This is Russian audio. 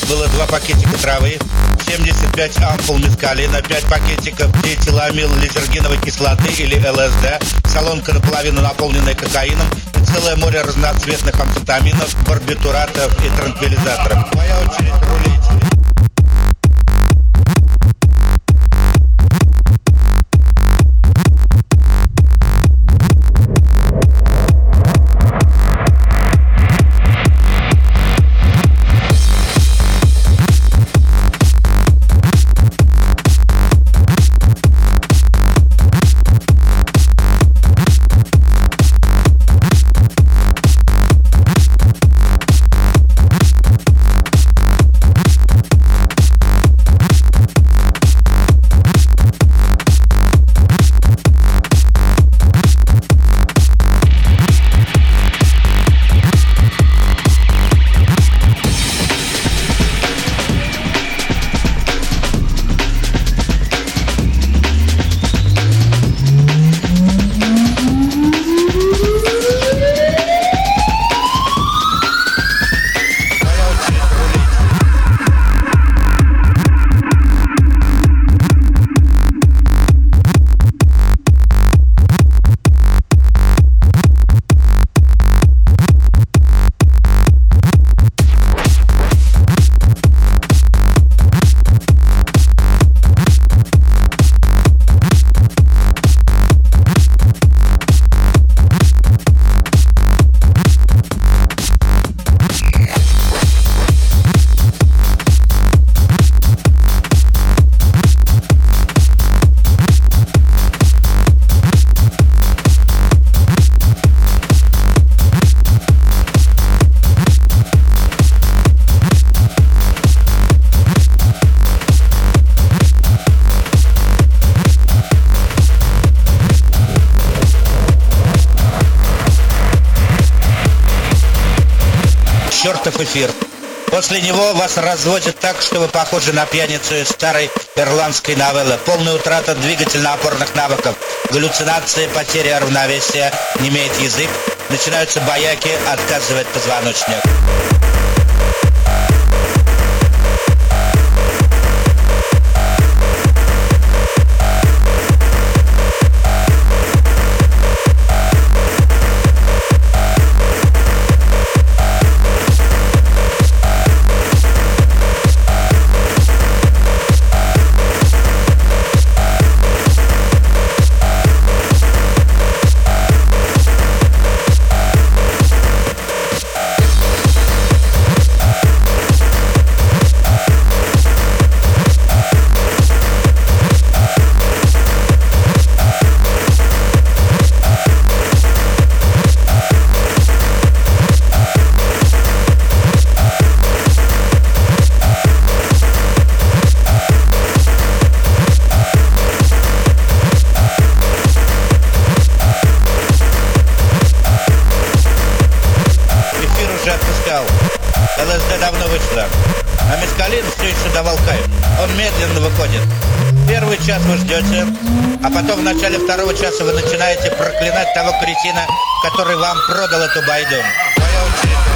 было 2 пакетика травы, 75 ампул мескалина, 5 пакетиков диэтиламил лизергиновой кислоты или ЛСД, солонка наполовину наполненная кокаином и целое море разноцветных амфетаминов, барбитуратов и транквилизаторов. Моя очередь рулить. Чертов эфир. После него вас разводят так, что вы похожи на пьяницу из старой ирландской новеллы. Полная утрата двигательно-опорных навыков, галлюцинации, потеря равновесия, немеет язык, начинаются бояки, отказывает позвоночник. ЛСД давно вышла, а мескалин все еще давал кайф. Он медленно выходит. Первый час вы ждете, а потом в начале второго часа вы начинаете проклинать того кретина, который вам продал эту байду. Моя очередь.